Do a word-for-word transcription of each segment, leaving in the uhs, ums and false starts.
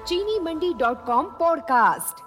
चीनी Mandi dot com podcast.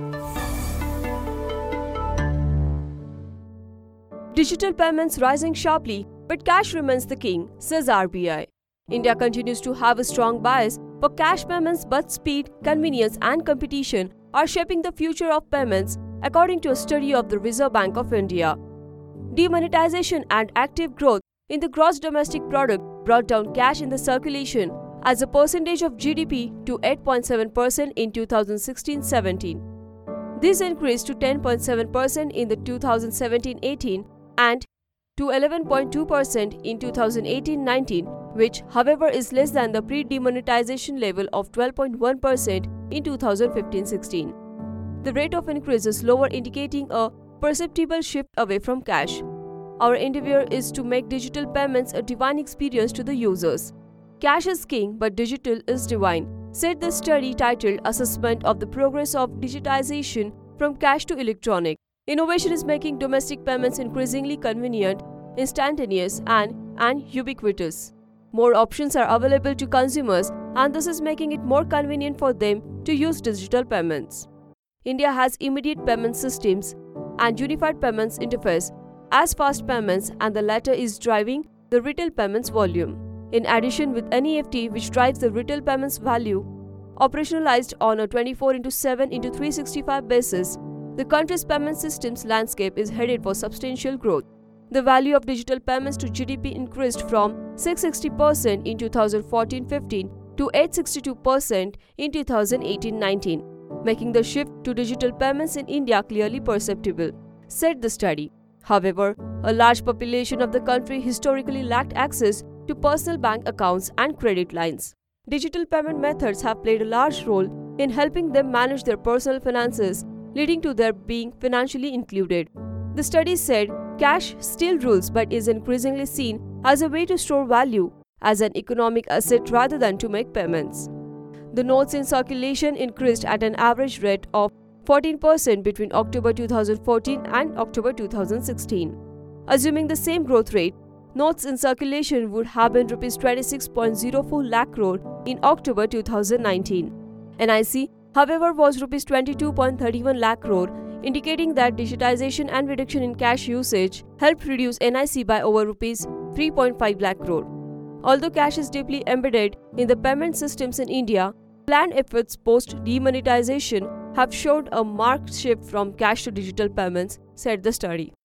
Digital payments rising sharply, but cash remains the king, says R B I. India continues to have a strong bias for cash payments, but speed, convenience, and competition are shaping the future of payments, according to a study of the Reserve Bank of India. Demonetization and active growth in the gross domestic product brought down cash in the circulation as a percentage of G D P to eight point seven percent in two thousand sixteen seventeen. This increased to ten point seven percent in the two thousand seventeen eighteen and to eleven point two percent in two thousand eighteen nineteen, which, however, is less than the pre-demonetization level of twelve point one percent in two thousand fifteen sixteen. The rate of increase is lower, indicating a perceptible shift away from cash. Our endeavor is to make digital payments a divine experience to the users. Cash is king, but digital is divine, said the study titled Assessment of the Progress of Digitization from Cash to Electronic. Innovation is making domestic payments increasingly convenient, instantaneous, and, and ubiquitous. More options are available to consumers, and this is making it more convenient for them to use digital payments. India has immediate payment systems and unified payments interface as fast payments, and the latter is driving the retail payments volume. In addition, with N E F T, which drives the retail payments value, operationalized on a twenty-four into seven into three sixty-five basis, the country's payment systems landscape is headed for substantial growth. The value of digital payments to G D P increased from six hundred sixty percent in two thousand fourteen fifteen to eight hundred sixty-two percent in two thousand eighteen nineteen, making the shift to digital payments in India clearly perceptible, said the study. However, a large population of the country historically lacked access to personal bank accounts and credit lines. Digital payment methods have played a large role in helping them manage their personal finances, leading to their being financially included. The study said cash still rules but is increasingly seen as a way to store value, as an economic asset rather than to make payments. The notes in circulation increased at an average rate of fourteen percent between October two thousand fourteen and October two thousand sixteen. Assuming the same growth rate, notes in circulation would have been rupees twenty-six point zero four lakh crore in October two thousand nineteen. N I C, however, was rupees twenty-two point three one lakh crore, indicating that digitization and reduction in cash usage helped reduce N I C by over rupees three point five lakh crore. Although cash is deeply embedded in the payment systems in India, planned efforts post-demonetization have showed a marked shift from cash to digital payments, said the study.